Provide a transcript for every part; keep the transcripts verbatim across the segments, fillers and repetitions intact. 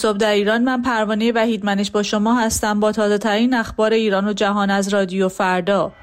صبح در ایران، من پروانه وحیدمنش با شما هستم با تازه ترین اخبار ایران و جهان از رادیو فردا.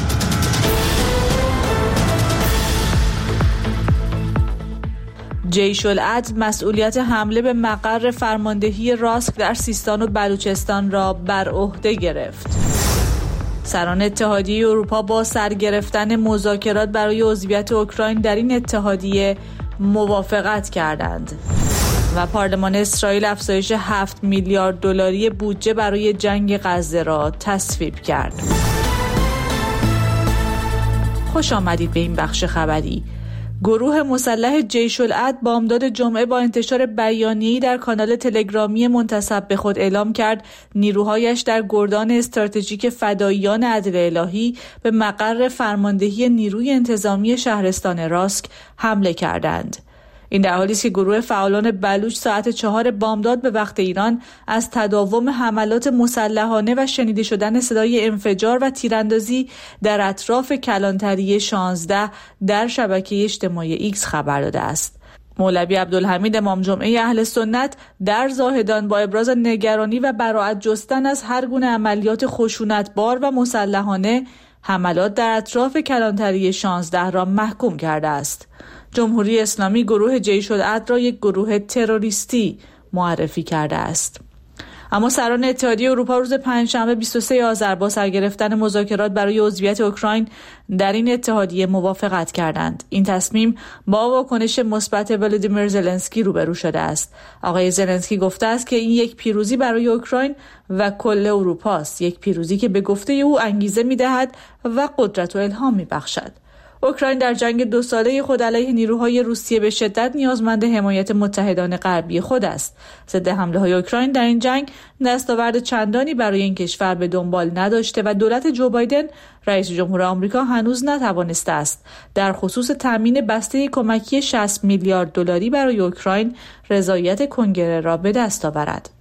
جیش العدل مسئولیت حمله به مقر فرماندهی راسک در سیستان و بلوچستان را بر عهده گرفت. سران اتحادیه اروپا با سرگرفتن مذاکرات برای عضویت اوکراین در این اتحادیه موافقت کردند. و پارلمان اسرائیل افزایش هفت میلیارد دلاری بودجه برای جنگ غزه را تصویب کرد. خوش آمدید به این بخش خبری. گروه مسلح جیش العدل بامداد جمعه با انتشار بیانیه‌ای در کانال تلگرامی منتسب به خود اعلام کرد نیروهایش در گردان استراتژیک فداییان عدل الهی به مقر فرماندهی نیروی انتظامی شهرستان راسک حمله کردند. این در حالی است که گروه فعالان بلوچ ساعت چهار بامداد به وقت ایران از تداوم حملات مسلحانه و شنیده شدن صدای انفجار و تیراندازی در اطراف کلانتری شانزده در شبکه اجتماعی ایکس خبر داده است. مولوی عبدالحمید امام جمعه اهل سنت در زاهدان با ابراز نگرانی و براءت جستن از هر گونه عملیات خشونتبار و مسلحانه حملات در اطراف کلانتری شانزده را محکوم کرده است. جمهوری اسلامی گروه جیش العدل را یک گروه تروریستی معرفی کرده است. اما سران اتحادیه اروپا روز پنجشنبه بیست و سوم آذر با سرگرفتن مذاکرات برای عضویت اوکراین در این اتحادیه موافقت کردند. این تصمیم با واکنش مثبت ولادیمیر زلنسکی روبرو شده است. آقای زلنسکی گفته است که این یک پیروزی برای اوکراین و کل اروپا است، یک پیروزی که به گفته او انگیزه می‌دهد و قدرت و الهام می‌بخشد. اوکراین در جنگ دو ساله خود علیه نیروهای روسیه به شدت نیازمند حمایت متحدان غربی خود است. ضد حمله‌های اوکراین در این جنگ دستاورد چندانی برای این کشور به دنبال نداشته و دولت جو بایدن رئیس جمهور آمریکا هنوز نتوانسته است در خصوص تامین بسته کمکی شصت میلیارد دلاری برای اوکراین رضایت کنگره را به دست آورد.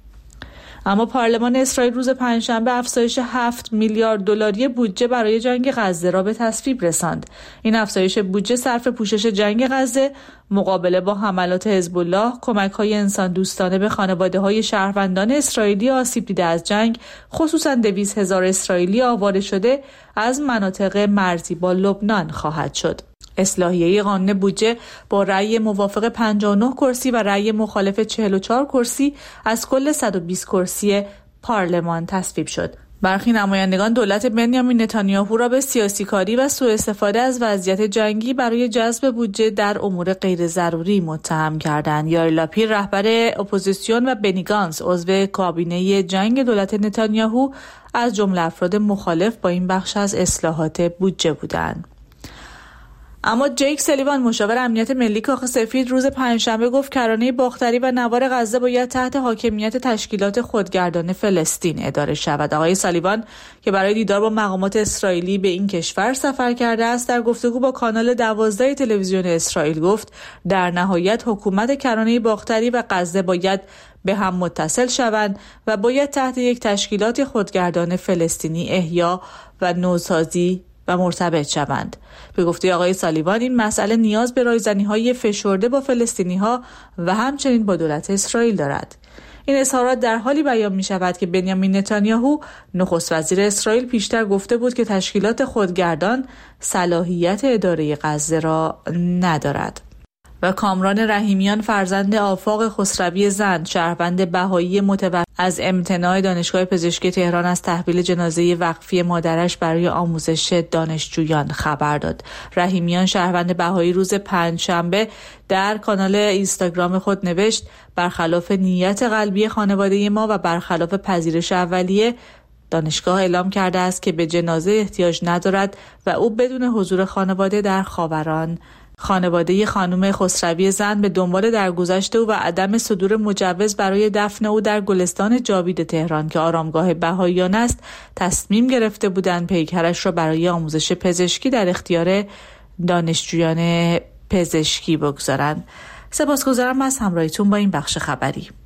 اما پارلمان اسرائیل روز پنجشنبه افزایش هفت میلیارد دلاری بودجه برای جنگ غزه را به تصویب رساند. این افزایش بودجه صرف پوشش جنگ غزه، مقابله با حملات حزب الله، کمک‌های انسان دوستانه به خانواده‌های شهروندان اسرائیلی آسیب دیده از جنگ، خصوصاً دویست هزار اسرائیلی آواره شده از مناطق مرزی با لبنان خواهد شد. اصلاحیه قانون بودجه با رأی موافق پنجاه و نه کرسی و رأی مخالف چهل و چهار کرسی از کل صد و بیست کرسی پارلمان تصویب شد. برخی نمایندگان دولت بنیامین نتانیاهو را به سیاسی کاری و سوء استفاده از وضعیت جنگی برای جذب بودجه در امور غیر ضروری متهم کردند. یائیر لاپید رهبر اپوزیسیون و بنی گانتز عضو کابینه جنگ دولت نتانیاهو از جمله افراد مخالف با این بخش از اصلاحات بودجه بودند. اما جیک سلیوان مشاور امنیت ملی کاخ سفید روز پنجشنبه گفت کرانه باختری و نوار غزه باید تحت حاکمیت تشکیلات خودگردان فلسطین اداره شود. آقای سلیوان که برای دیدار با مقامات اسرائیلی به این کشور سفر کرده است، در گفتگو با کانال دوازده تلویزیون اسرائیل گفت در نهایت حکومت کرانه باختری و غزه باید به هم متصل شوند و باید تحت یک تشکیلات خودگردان فلسطینی احیا و نوسازی و مرتبط شوند. به گفته آقای سالیوان این مسئله نیاز به رایزنی‌های فشرده با فلسطینی‌ها و همچنین با دولت اسرائیل دارد. این اظهارات در حالی بیان می‌شود که بنیامین نتانیاهو نخست وزیر اسرائیل پیشتر گفته بود که تشکیلات خودگردان صلاحیت اداره غزه را ندارد. و کامران رحیمیان فرزند آفاق خسروی زند شهروند بهایی متوفی از امتناع دانشگاه پزشکی تهران از تحویل جنازه وقفی مادرش برای آموزش دانشجویان خبر داد. رحیمیان شهروند بهایی روز پنجشنبه در کانال اینستاگرام خود نوشت برخلاف نیت قلبی خانواده ما و برخلاف پذیرش اولیه دانشگاه اعلام کرده است که به جنازه احتیاج ندارد و او بدون حضور خانواده در خاوران خانواده خانم خسروی زند به دنبال درگذشت او و عدم صدور مجوز برای دفن او در گلستان جاوید تهران که آرامگاه بهائیان است تصمیم گرفته بودند پیکرش را برای آموزش پزشکی در اختیار دانشجویان پزشکی بگذارند. سپاسگزارم از همراهیتون با این بخش خبری.